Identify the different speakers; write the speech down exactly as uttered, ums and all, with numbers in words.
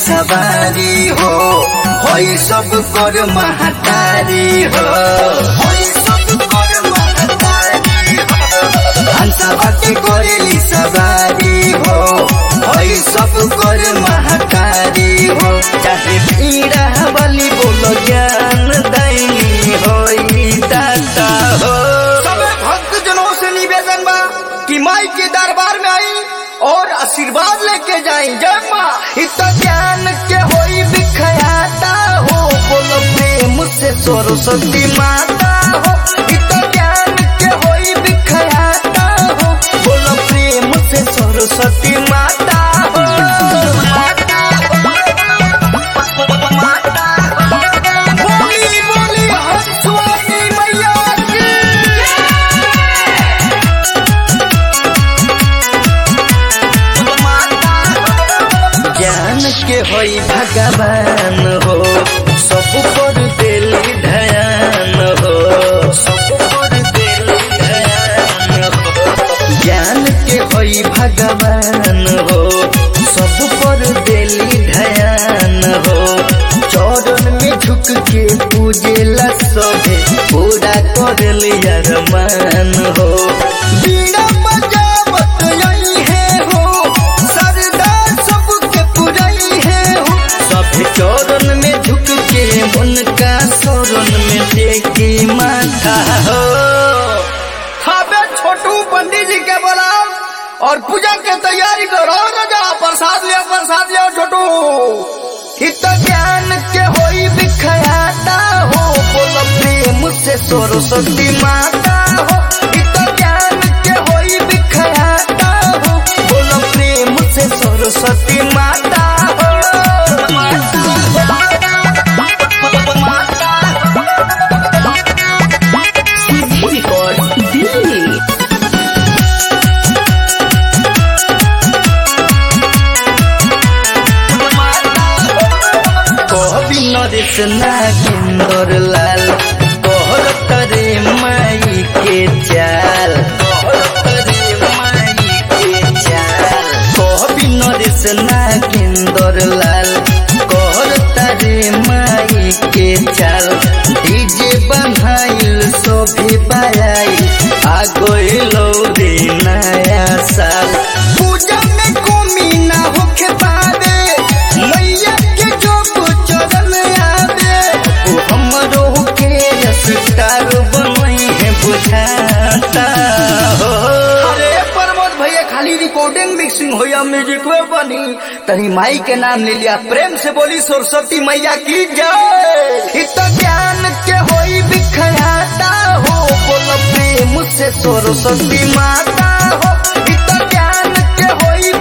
Speaker 1: सवारी हो, होई सब कर महतारी हो, होई सब कर महतारी हो। हंसा बाटे करेली सवारी हो, होई सब कर महतारी हो। चाहे पीड़ा वाली बोलो ज्ञान दैनी होई दाता हो।
Speaker 2: सब भक्त जनों से निवेदन बा कि माई के दरबार में आई और आशीर्वाद लेके जाई। जय माँ।
Speaker 1: इतना ज्ञान के होई बिखयाता हो, बोलो प्रेम से सरस्वती माता हो। इतना ज्ञान के होई बिखयाता हो, बोलो प्रेम से सरस्वती माता हो।
Speaker 2: बोली बोली हंसवानी मैया की।
Speaker 1: ज्ञान के होई भगवान हो, सब पर दिली ध्यान हो, सब पर दिली ध्यान हो। ज्ञान के होई भगवान हो, सब पर दिली ध्यान हो। चरण में झुक के पूजेला सभे, पूरा कर लिया रमान हो।
Speaker 2: बीड़ा बजावत आई है हो, सरदा सबके पुरई है हो।
Speaker 1: सब चरण में झुक के उनका शरण में टेकी माथा हो।
Speaker 2: खाबे छोटू पंडित जी के बुलाओ और पूजा के तैयारी करो। राजा प्रसाद लिया, प्रसाद लिया छोटू।
Speaker 1: इतना ज्ञान के होई बिखयाता हो, बोलो प्रेम से सरस्वती माता हो। इतना ज्ञान के होई बिखयाता हो, बोलो प्रेम से सरस्वती माता हो। कहबी नरेश नागेंद्र लाल, कहर तरे माई के चाल, कहर तरे माई के चाल। कहबी नरेश नागेंद्र लाल, कहर तरे माई के चाल। डीजे बन्हाइल सोभी बायाई, आ गइलो रे नया साल।
Speaker 2: पूजा में कमी ना होके पावे, मैया के जो चरण आवे।
Speaker 1: ओ हमरो के अस्कार बनई है बुझाता हो।
Speaker 2: अरे प्रमोद भैया खाली रिकॉर्डिंग मिक्सिंग हो या म्यूजिक में बनी, तनी माई के नाम ले लिया। प्रेम से बोली सरस्वती मैया की जय।
Speaker 1: इतना ज्ञान के होई बिखयाता हो, बोलो प्रेम से सरस्वती माता हो। इतना ज्ञान के होई